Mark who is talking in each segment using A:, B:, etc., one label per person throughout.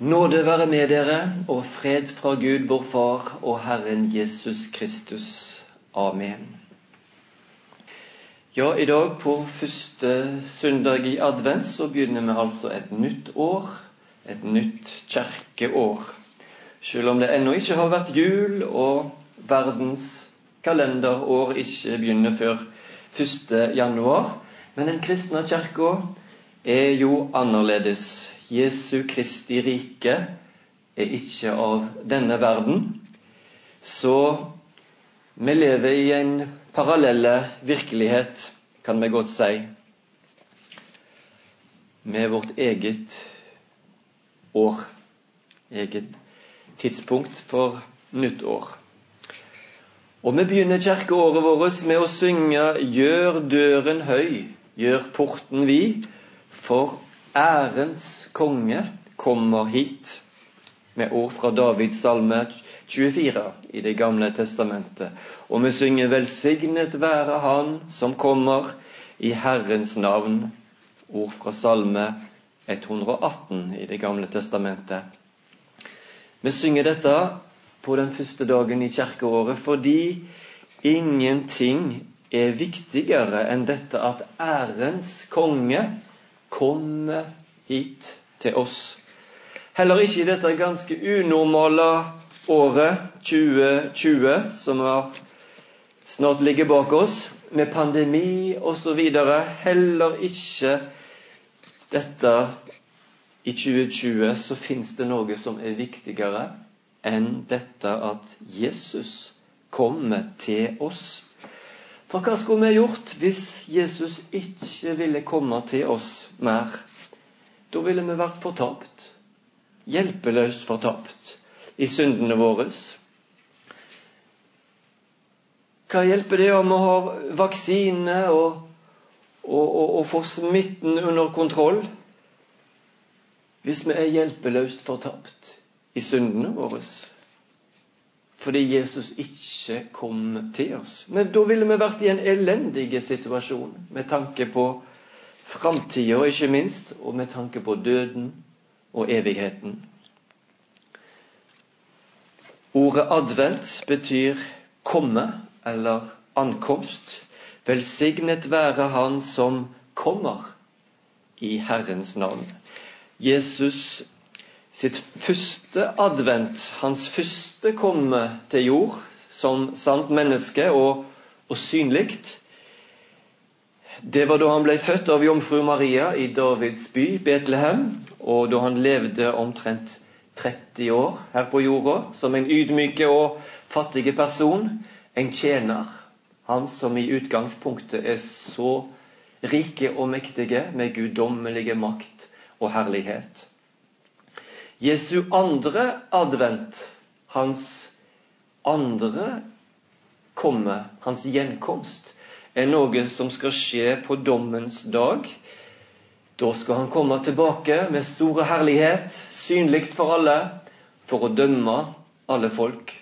A: Nåde være med dere, og fred fra Gud vår Far og Herren Jesus Kristus. Amen. Ja, i dag på første søndag i advent så begynner vi altså et nytt år, et nytt kirkeår. Selv om det ennå ikke har vært jul, og verdens kalenderår ikke begynner før 1. januar. Men den kristne kirka er jo annerledes. Jesu Kristi rike er ikke av denne verden, så vi lever i en parallelle virkelighet, kan vi godt si, med vårt eget år, eget tidspunkt for nytt år. Og vi begynner kirkeåret vårt med å synge «Gjør døren høy, gjør porten vid, for ærens konge kommer hit», med ord fra Davids salme 24 i det gamle testamentet. Og vi synger «Velsignet være han som kommer i Herrens navn», ord fra salme 118 i det gamle testamentet. Vi synger dette på den første dagen i kirkeåret fordi ingenting er viktigere enn dette at ærens konge komme hit til oss. Heller ikke i dette ganske unormale året 2020, som snart ligger bak oss, med pandemi og så videre, heller ikke dette i 2020, så finnes det noe som er viktigere enn dette at Jesus kommer til oss. For hva skulle vi gjort hvis Jesus ikke ville komme til oss mer? Da ville vi vært fortapt, hjelpeløst fortapt i syndene våre. Hva hjelper det om vi har vaksine og får smitten under kontroll, hvis vi er hjelpeløst fortapt i syndene våre? Fordi Jesus ikke kom til oss. Men da ville vi vært i en elendig situasjon, med tanke på fremtiden, ikke minst, og med tanke på døden og evigheten. Ordet advent betyr komme, eller ankomst. Velsignet være han som kommer i Herrens navn. Jesus sitt første advent, hans første komme til jord som sant menneske og synligt, det var da han ble født av jomfru Maria i Davids by, Betlehem, og da han levde omtrent 30 år her på jorda, som en ydmyke og fattige person, en tjener, han som i utgangspunktet er så rike og mektige med guddommelige makt og herlighet. Jesu andre advent, hans andre komme, hans gjenkomst, er noe som skal skje på dommens dag. Da skal han komme tilbake med store herlighet, synligt for alle, for å dømme alle folk.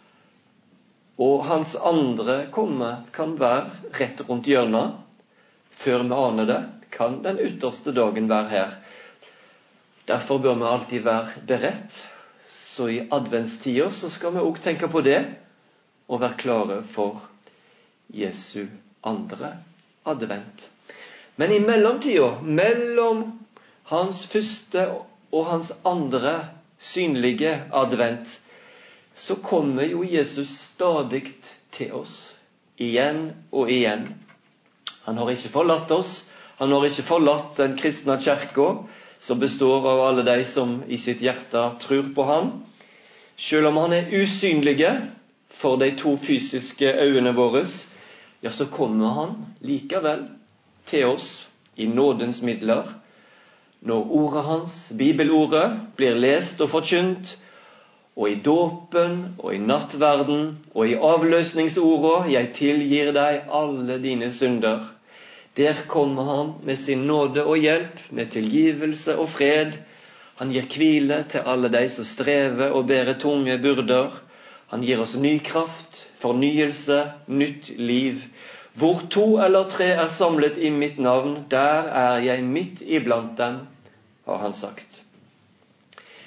A: Og hans andre komme kan være rett rundt hjørnet. Før vi aner det, kan den ytterste dagen være her. Derfor bør vi alltid være beredt. Så i adventstider så skal vi også tenke på det, og være klare for Jesu andre advent. Men i mellomtida, mellom hans første og hans andre synlige advent, så kommer jo Jesus stadig til oss, igjen og igjen. Han har ikke forlatt oss, han har ikke forlatt den kristne kirka, som består av alle de som i sitt hjerte tror på han. Selv om han er usynlige for de to fysiske øynene våre, ja, så kommer han likevel til oss i nådens midler. Når ordet hans, bibelordet, blir lest og forkynt, og i dåpen, og i nattverden, og i avløsningsordet, jeg tilgir deg alle dine synder. Der kommer han med sin nåde og hjelp, med tilgivelse og fred. Han gir hvile til alle de som strever og bærer tunge byrder. Han gir oss ny kraft, fornyelse, nytt liv. Hvor 2 eller 3 er samlet i mitt navn, der er jeg midt iblant dem, har han sagt.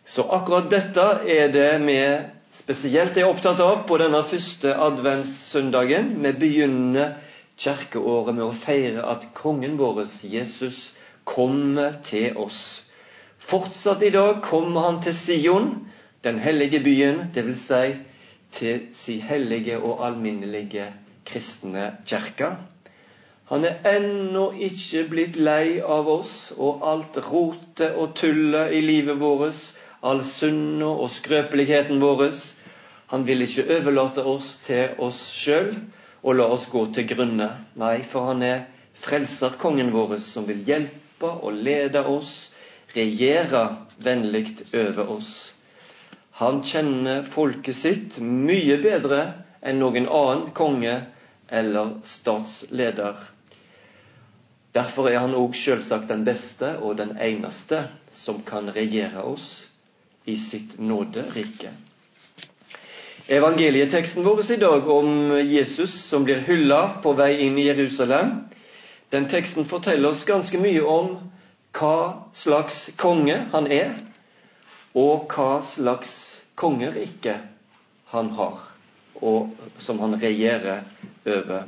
A: Så akkurat dette det vi spesielt opptatt av på denne første adventssøndagen. Vi begynner kirkeåret med å feire at kongen vår, Jesus, kommer til oss. Fortsatt i dag kommer han til Sion, den hellige byen, det vil si til sin hellige og alminnelige kristne kirke. Han ennå ikke blitt lei av oss og alt rotet og tullet i livet vårt, all synda og skrøpeligheten vår. Han vil ikke overlate oss til oss selv og la oss gå til grunne. Nei, for han frelserkongen vår som vil hjelpe og lede oss, regjere vennligt over oss. Han kjenner folket sitt mye bedre enn noen annen konge eller statsleder. Derfor han også selvsagt den beste og den eneste som kan regjere oss i sitt nåderike. Evangelieteksten vår i dag om Jesus som blir hyllet på vei inn i Jerusalem, den teksten forteller oss ganske mye om hva slags konge han og hva slags kongerike han har, og som han regjerer over.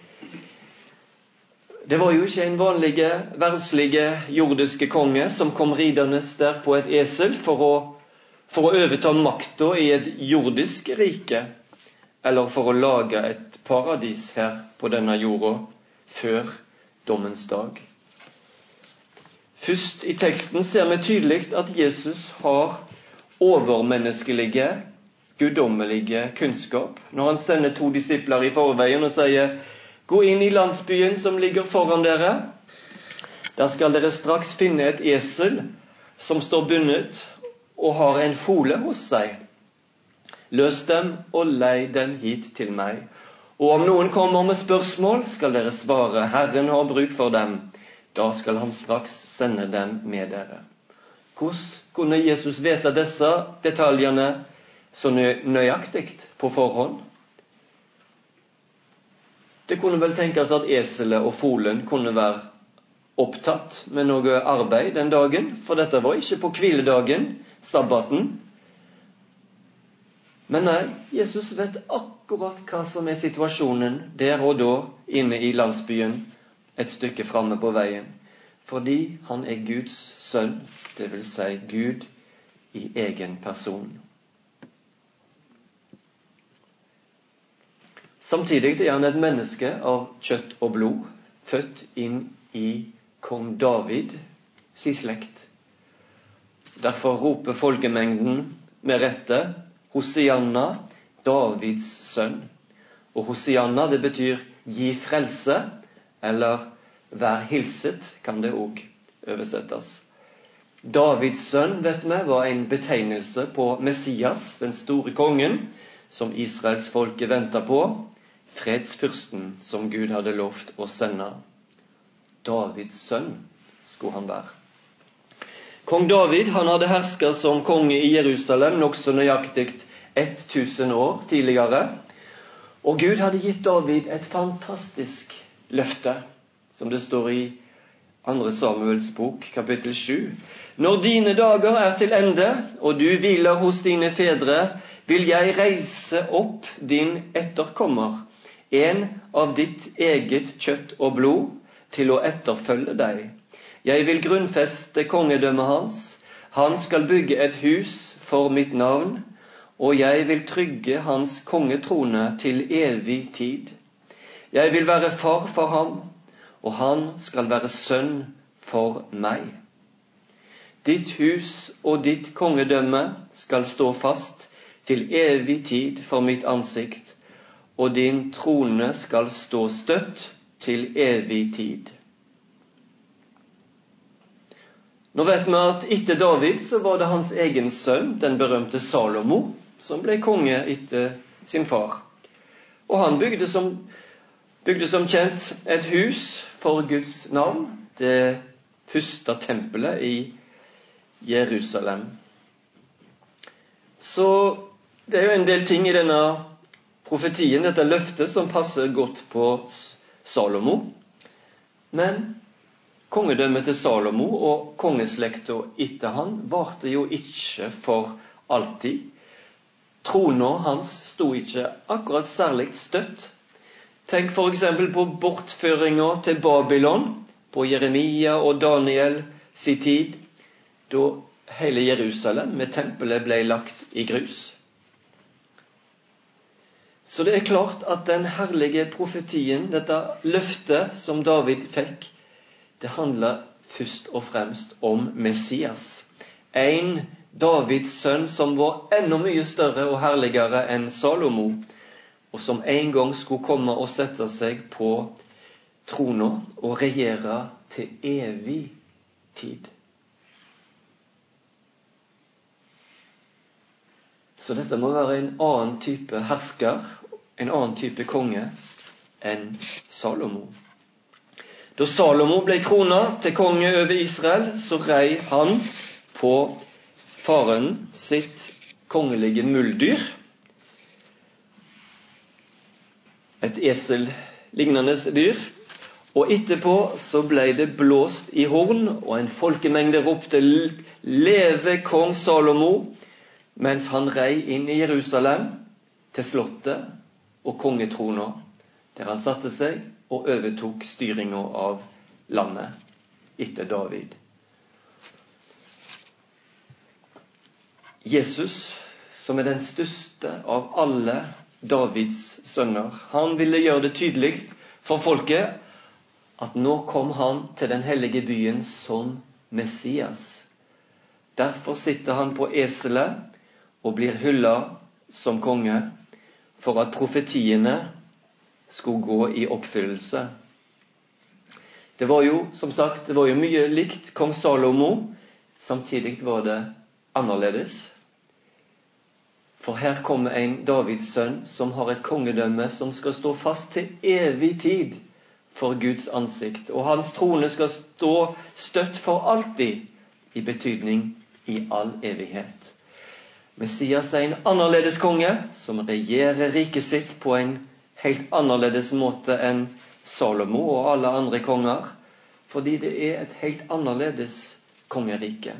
A: Det var jo ikke en vanlige, verdslige, jordiske konge som kom ridende der på et esel for å overta makta i et jordisk rike, eller for å lage et paradis her på denne jorda før dommens dag. Først i teksten ser vi tydelig at Jesus har overmenneskelige, guddommelige kunnskap. Når han sender 2 disipler i forveien og sier: «Gå inn i landsbyen som ligger foran dere. Der skal dere straks finne et esel som står bundet og har en fole hos seg. Løs dem og lei den hit til meg. Og om noen kommer med spørsmål, skal dere svare: Herren har bruk for dem. Da skal han straks sende dem med dere.» Hvordan kunne Jesus vite disse detaljene så nøyaktig på forhånd? Det kunne vel tenkes at eselet og folen kunne være opptatt med noe arbeid den dagen, for dette var ikke på hviledagen, sabbaten. Men nei, Jesus vet akkurat hva som situasjonen der og da inne i landsbyen, et stykke framme på veien. Fordi han Guds sønn, det vil si Gud i egen person. Samtidig han et menneske av kjøtt og blod, født inn i kong David sin slekt. Derfor roper folkemengden med rette: Hosianna, Davids sønn. Og Hosianna, det betyr gi frelse, eller vær hilset, kan det også oversettes. Davids sønn, vet vi, var en betegnelse på Messias, den store kongen, som Israels folke ventet på, fredsfyrsten som Gud hadde lovt å sende. Davids sønn skulle han være. Kong David han hadde hersket som konge i Jerusalem nok så nøyaktig 1000 år tidligere, og Gud hadde gitt David et fantastisk løfte, som det står i 2. Samuels bok, kapittel 7. Når dine dager til ende, og du hviler hos dine fedre, vil jeg reise opp din etterkommer, en av ditt eget kjøtt og blod, til å etterfølge deg. Jeg vil grunnfeste kongedømmet hans. Han skal bygge et hus for mitt navn, og jeg vil trygge hans kongetrone til evig tid. Jeg vil være far for ham, og han skal være sønn for meg. Ditt hus og ditt kongedømme skal stå fast til evig tid for mitt ansikt, og din trone skal stå støtt til evig tid. Nå vet vi at etter David så var det hans egen sønn, den berømte Salomo, som ble konge etter sin far. Og han bygde som kjent et hus for Guds navn, det første tempelet i Jerusalem. Så det jo en del ting i denne profetien, dette løftet, som passer godt på Salomo. Men Kongedømmet til Salomo og kongeslekta etter han varte jo ikke for alltid. Trona hans sto ikke akkurat særlig støtt. Tenk for eksempel på bortføringa til Babylon på Jeremia og Daniel sin tid, da hele Jerusalem med tempelet ble lagt i grus. Så det er klart at den herlige profetien, dette løftet som David fikk, det handler først og fremst om Messias. En Davids sønn som var enda mye større og herligere enn Salomo, og som en gang skulle komme og sette seg på trona og regjere til evig tid. Så dette må være en annen type hersker, en annen type konge enn Salomo. Da Salomo ble krona til konge over Israel, så rei han på faren sitt kongelige muldyr, et esel-lignende dyr, og etterpå så ble det blåst i horn, og en folkemengde ropte «Leve kong Salomo», mens han rei inn i Jerusalem til slottet og kongetrona, der han satte seg og overtok styringa av landet etter David. Jesus, som er den største av alle Davids sønner, han ville gjøre det tydelig for folket at nå kom han til den hellige byen som Messias. Derfor sitter han på eselet og blir hyllet som konge, for at profetiene skulle gå i oppfyllelse. Det var jo, som sagt, det var jo mye likt kong Salomo, samtidig var det annerledes. For her kommer en Davids sønn som har et kongedømme som skal stå fast til evig tid for Guds ansikt, og hans trone skal stå støtt for alltid, i betydning i all evighet. Messias er en annerledes konge som regjerer riket sitt på en helt annerledes måte enn Salomo og alle andre konger, fordi det er et helt annerledes kongerike.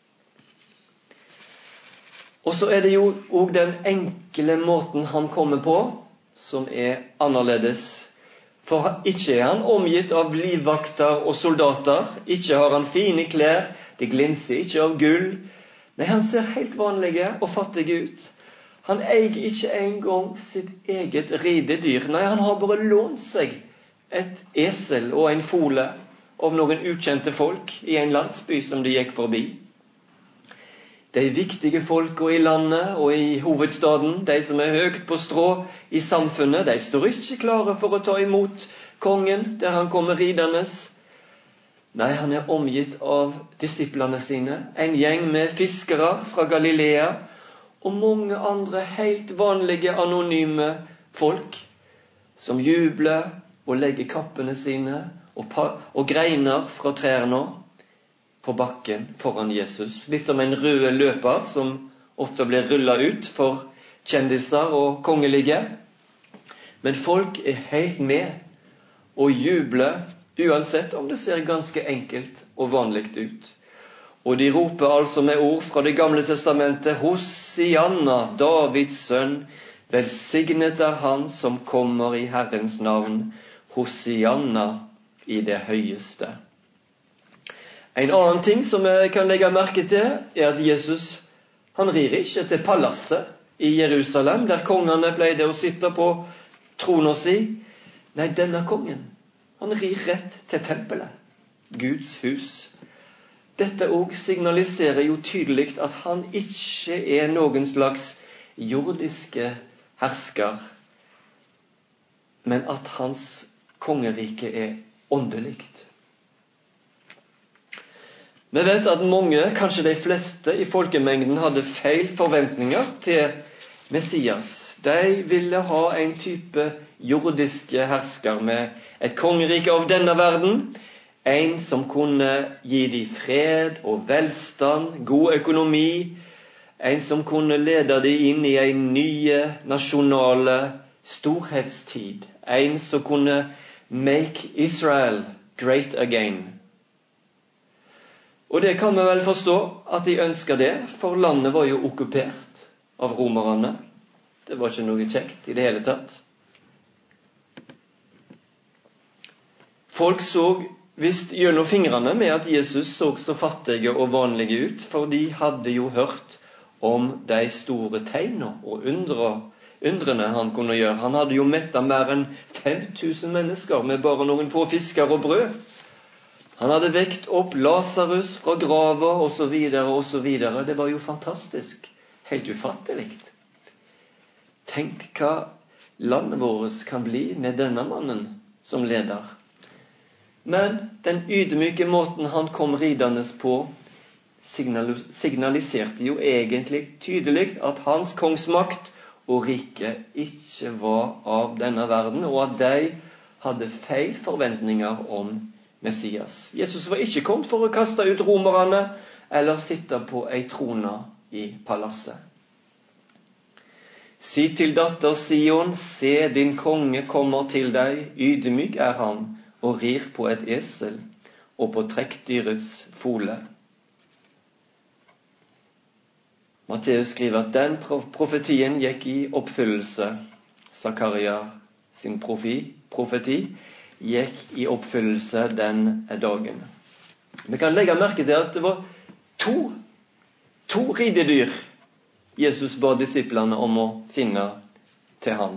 A: Og så er det jo også den enkle måten han kommer på, som er annerledes. For ikke er han omgitt av livvakter og soldater, ikke har han fine klær, det glinser ikke av gull. Nei, han ser helt vanlige og fattige ut. Han eier ikke engang sitt eget ridedyr. Nei, han har bare lånt seg et esel og en fole av noen ukjente folk i en landsby som de gikk forbi. De viktige folka i landet og i hovedstaden, de som er høyt på strå i samfunnet, de står ikke klare for å ta imot kongen der han kommer ridende. Nei, han er omgitt av disiplene sine, en gjeng med fiskere fra Galilea, og mange andre helt vanlige, anonyme folk, som jubler og legger kappene sine og greiner fra trærne på bakken foran Jesus. Litt som en rød løper som ofte blir rullet ut for kjendiser og kongelige. Men folk er helt med og jubler, uansett om det ser ganske enkelt og vanlig ut. Og de roper altså med ord fra det gamle testamentet: Hosianna, Davids sønn, velsignet er han som kommer i Herrens navn. Hosianna i det høyeste. En annen ting som jeg kan legge merke til, er at Jesus, han rir ikke til palasset i Jerusalem, der kongene pleide å sitte på trona si. Nei, denne kongen, han rir rett til tempelet, Guds hus. Dette også signaliserer jo tydelig at han ikke er noen slags jordiske hersker, men at hans kongerike er åndelikt. Vi vet at mange, kanskje de fleste i folkemengden, hadde feil forventninger til Messias. De ville ha en type jordiske hersker med et kongerike av denne verden, en som kunne gi dem fred og velstand, god økonomi, en som kunne lede dem inn i en nye nasjonale storhetstid, en som kunne make Israel great again, Og det kan vi vel forstå at de ønsker det, for landet var jo okkupert av romerne. Det var ikke noe kjekt i det hele tatt. Folk så visst gjennom fingrene med at Jesus så fattige og vanlige ut, for de hadde jo hørt om de store tegnene og undrene han kunne gjøre. Han hadde jo mettet mer enn 5000 mennesker med bare noen få fisker og brød. Han hadde vekt opp Lazarus fra grava, og så videre, og så videre. Det var jo fantastisk. Helt ufattelig. Tenk hva landet vårt kan bli med denne mannen som leder. Men den ydmyke måten han kom ridende på, signaliserte jo egentlig tydelig at hans kongsmakt og rike ikke var av denne verden, og at de hadde feil forventninger om Messias. Jesus var ikke kommet for å kaste ut romerne eller sitte på ei trone i palasset. Si til datter Sion, se din konge kommer til deg, ydmyk er han, og rir på et esel og på trekkdyrets fole. Matteus skriver at den profetien gikk i oppfyllelse. Zakaria sin profeti gikk i oppfyllelse den dagen. Vi kan legge merke til at det var to ridedyr Jesus ba disiplene om å finne til han.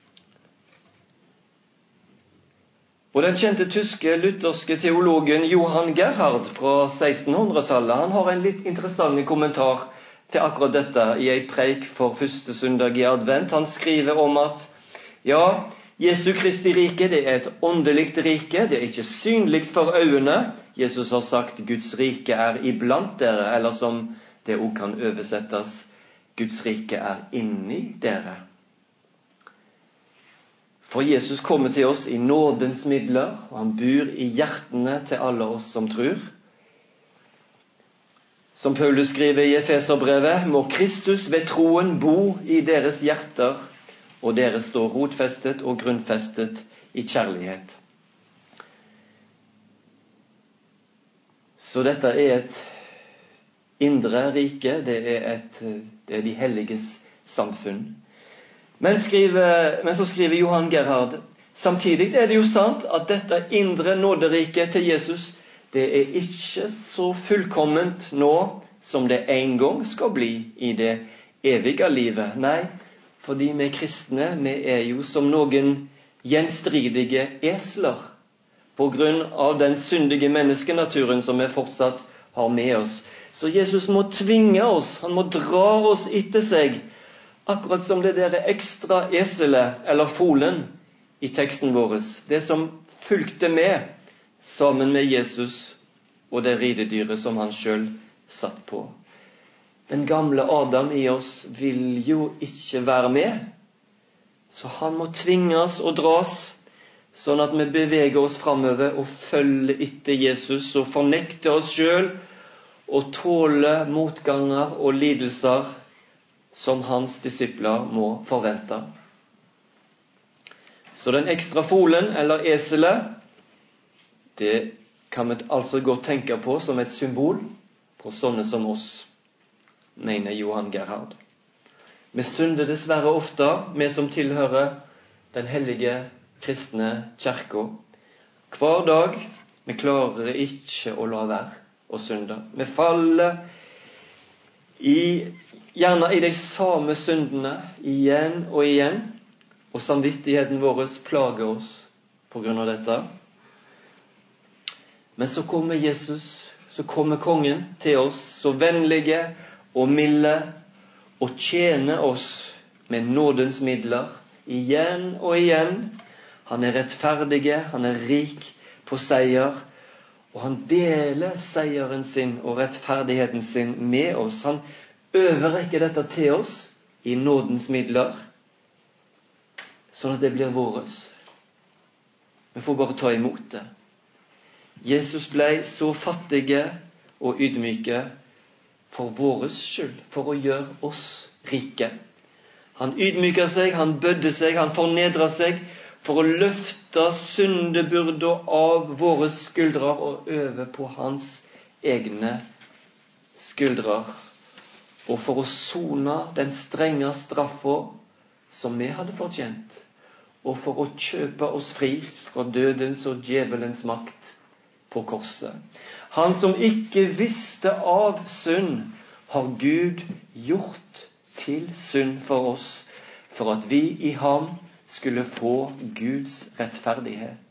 A: Og den kjente tyske lutherske teologen Johan Gerhard fra 1600-tallet, han har en litt interessant kommentar til akkurat dette i en preik for første søndag i advent. Han skriver om at ja, Jesu Kristi rike, det er et åndelig rike, det er ikke synlig for øynene. Jesus har sagt, Guds rike er iblant dere, eller som det også kan oversettes, Guds rike er inni dere. For Jesus kommer til oss i nådens midler, og han bor i hjertene til alle oss som tror. Som Paulus skriver i Efeserbrevet, må Kristus ved troen bo i deres hjerter, og dere står rotfestet og grunnfestet i kjærlighet. Så dette er et indre rike, det er de helliges samfunn. Men så skriver Johan Gerhard, samtidig er det jo sant at dette indre nåderiket til Jesus, det er ikke så fullkomment nå som det en gang skal bli i det evige livet. Nei, fordi vi kristne, vi er jo som noen gjenstridige esler, på grunn av den syndige menneskenaturen som vi fortsatt har med oss. Så Jesus må tvinge oss, han må dra oss etter seg, akkurat som det der ekstra eselet eller folen i teksten vår, det som fulgte med sammen med Jesus og det ridedyret som han selv satt på. Den gamle Adam i oss vil jo ikke være med, så han må tvinges og dras, sånn at vi beveger oss fremover og følger etter Jesus og fornekter oss selv og tåler motganger og lidelser som hans disipler må forvente. Så den ekstra folen eller eselet, det kan vi altså godt tenke på som et symbol på sånne som oss, mener Johan Gerhard. Vi synder dessverre ofte, vi som tilhører den hellige kristne kirka. Hver dag, vi klarer ikke å la være å synde. Vi faller gjerne i de samme syndene igjen og igjen, og samvittigheten vår plager oss på grunn av dette. Men så kommer Jesus, så kommer kongen til oss, så vennlige og milde, og tjener oss med nådens midler, igjen og igjen. Han er rettferdig, han er rik på seier, og han deler seieren sin og rettferdigheten sin med oss. Han overrekker dette til oss i nådens midler, sånn at det blir våres. Vi får bare ta imot det. Jesus ble så fattige og ydmyke for våres skyld, for å gjøre oss rike. Han ydmyket seg, han bødde seg, han fornedret seg, for å løfte syndebyrda av våre skuldre og over på hans egne skuldrer, og for å sone den strenge straffen som vi hadde fortjent, og for å kjøpe oss fri fra dødens og djevelens makt på korset. Han som ikke visste av synd, har Gud gjort til synd for oss, for at vi i ham skulle få Guds rettferdighet.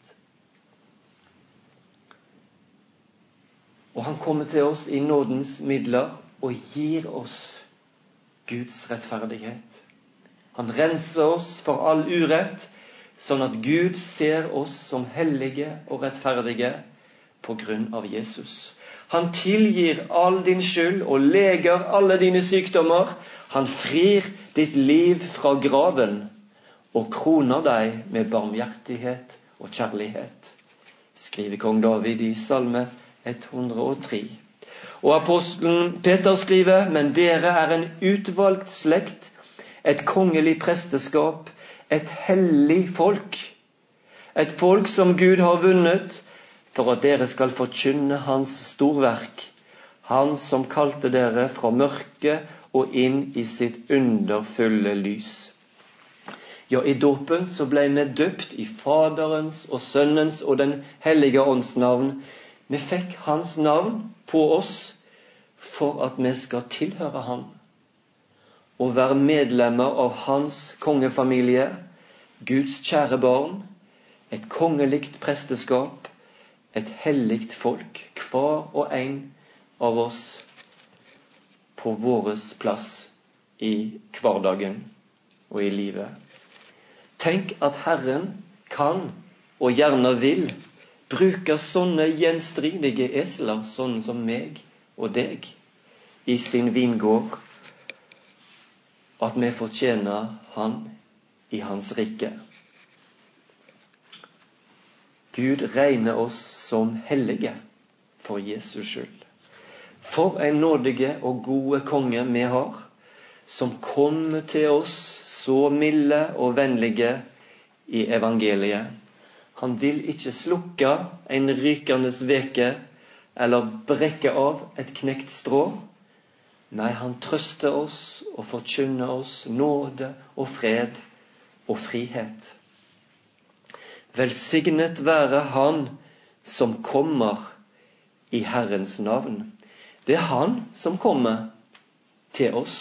A: Og han kommer til oss i nådens midler og gir oss Guds rettferdighet. Han renser oss for all urett, sånn at Gud ser oss som hellige og rettferdige på grunn av Jesus. Han tilgir all din skyld og leger alle dine sykdommer. Han frir ditt liv fra graven og kroner deg med barmhjertighet og kjærlighet, skriver kong David i Salme 103. Og apostelen Peter skriver: men dere er en utvalgt slekt, et kongelig presteskap, et hellig folk, et folk som Gud har vunnet, for at dere skal forkynne hans storverk, han som kalte dere fra mørket og inn i sitt underfulle lys. Ja, i dåpen så ble vi døpt i Faderens og Sønnens og den hellige ånds navn. Vi fikk hans navn på oss for at vi skal tilhøre han og være medlemmer av hans kongefamilie, Guds kjære barn, et kongelikt presteskap, et helligt folk, hver og en av oss på våres plass i hverdagen og i livet. Tenk at Herren kan og gjerne vil bruke sånne gjenstridige esler, sånne som meg og deg, i sin vingård, at vi fortjener han i hans rike. Gud regner oss som hellige for Jesus skyld. For en nådige og gode konge vi har, som kommer til oss så milde og vennlige i evangeliet. Han vil ikke slukke en rykende veke eller brekke av et knekt strå. Nei, han trøster oss og forkynner oss nåde og fred og frihet. Velsignet være han som kommer i Herrens navn. Det er han som kommer til oss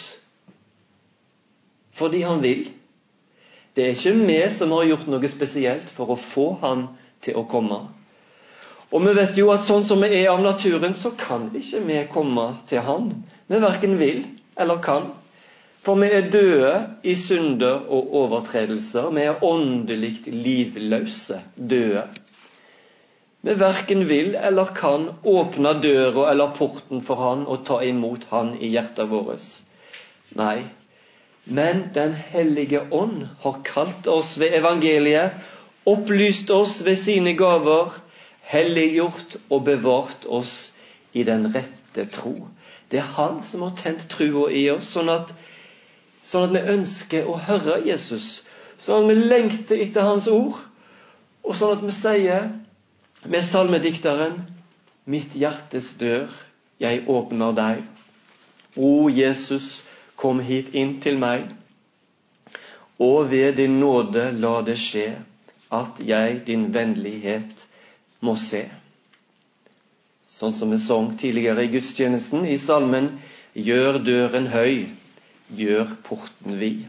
A: fordi han vil. Det er ikke vi som har gjort noe spesielt for å få han til å komme. Og vi vet jo at sånn som vi er av naturen, så kan ikke vi komme til han. Vi hverken vil eller kan. For vi er døde i synder og overtredelser. Vi er åndelig livløse, døde. Vi hverken vil eller kan åpne døra eller porten for han og ta imot han i hjertet vårt. Nei, men den hellige ånd har kalt oss ved evangeliet, opplyst oss ved sine gaver, helliggjort og bevart oss i den rette tro. Det er han som har tent troa i oss, sånn at vi ønsker å høre Jesus, sånn at vi lengter etter hans ord, og sånn at vi sier med salmedikteren: mitt hjertes dør, jeg åpner deg. O Jesus, kom hit inn til meg, og ved din nåde la det skje, at jeg din vennlighet må se. Sånn som vi sang tidligere i gudstjenesten i salmen: gjør døren høy, gjør porten vid.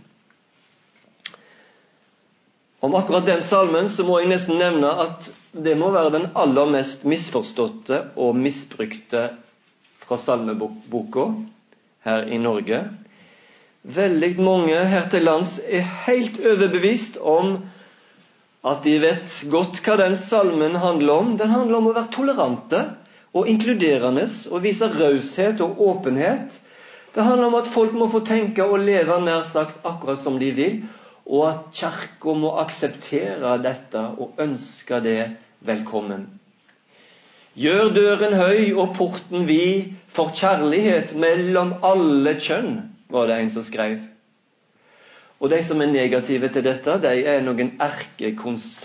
A: Om akkurat den salmen så må jeg nesten nevne at det må være den aller mest misforståtte og misbrukte fra salmeboka her i Norge. Veldig mange her til lands er helt overbevist om at de vet godt hva den salmen handler om. Den handler om å være tolerante og inkluderende og vise raushet og åpenhet. Det handler om at folk må få tenke og leve nær sagt akkurat som de vil, og at kirken må akseptere dette og ønske det velkommen. Gjør døren høy og porten vid for kjærlighet mellom alle kjønn, var det en som skrev. Og de som er negative til dette, de er noen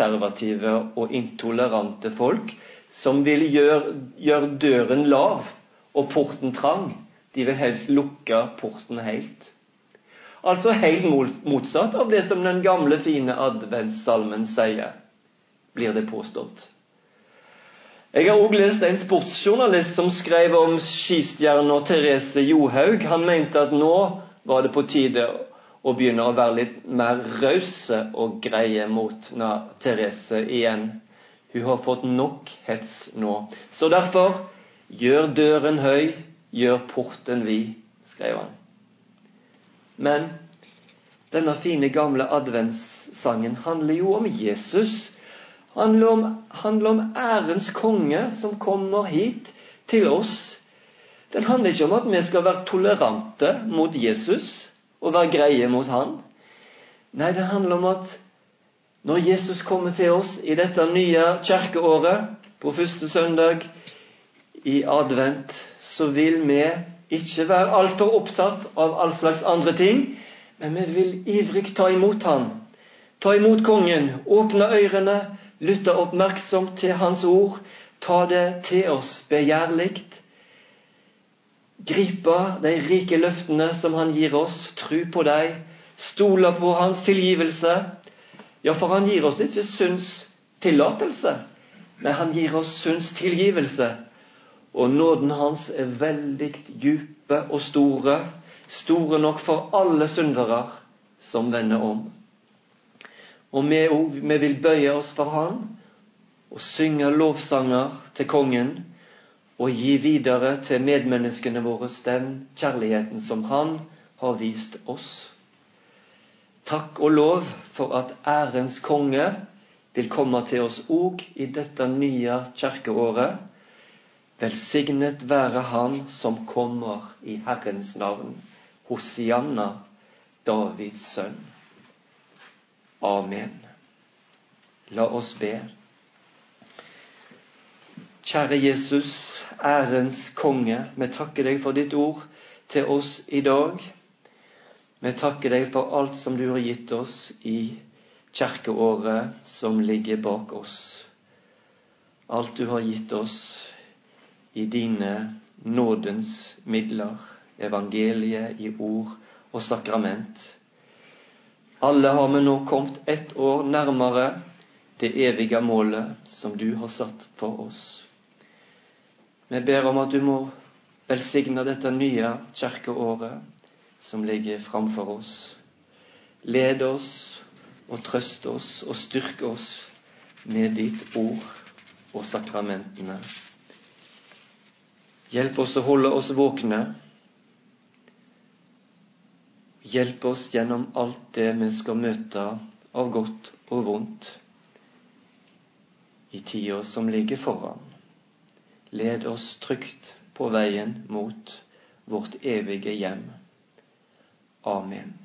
A: erkekonservative og intolerante folk som vil gjøre døren lav og porten trang. De vil helst lukke porten helt. Altså helt motsatt av det som den gamle, fine adventssalmen sier, blir det påstått. Jeg har også lest en sportsjournalist som skrev om skistjerna Therese Johaug. Han mente at nå var det på tide å begynne å være litt mer rause og greie mot Therese igjen. Hun har fått nok hets nå. Så derfor, gjør døren høy, gjør porten vid, skrev han. Men denne fine gamle adventssangen handler jo om Jesus. Handler om ærens konge som kommer hit til oss. Den handler ikke om at vi skal være tolerante mot Jesus og være greie mot han. Nei, det handler om at når Jesus kommer til oss i dette nye kirkeåret, på første søndag i advent, så vil vi ikke være alt for opptatt av all slags andre ting, men vi vil ivrig ta imot han. Ta imot kongen, åpne ørene, lytte oppmerksomt til hans ord, ta det til oss begjærligt, gripe de rike løftene som han gir oss, tro på deg, stole på hans tilgivelse. Ja, for han gir oss ikke synds tillatelse, men han gir oss synds tilgivelse. Og nåden hans er veldig dype og store nok for alle syndere som vender om. Og vi vil bøye oss for han, og synge lovsanger til kongen, og gi videre til medmenneskene våre den kjærligheten som han har vist oss. Takk og lov for at ærens konge vil komme til oss også i dette nye kirkeåret. Velsignet være han som kommer i Herrens navn, Hosianna, Davids sønn. Amen. La oss be. Kjære Jesus, ærens konge, vi takker deg for ditt ord til oss i dag. Vi takker deg for alt som du har gitt oss i kirkeåret som ligger bak oss. Alt du har gitt oss i dine nådens midler, evangeliet i ord og sakrament. Alle har vi nå kommet ett år nærmere det evige målet som du har satt for oss. Vi ber om at du må velsigne dette nye kirkeåret som ligger framfor oss. Led oss og trøst oss og styrke oss med ditt ord og sakramentene. Hjelp oss å holde oss våkne. Hjelp oss gjennom alt det vi skal møte av godt og vondt i tida som ligger foran. Led oss trygt på veien mot vårt evige hjem. Amen.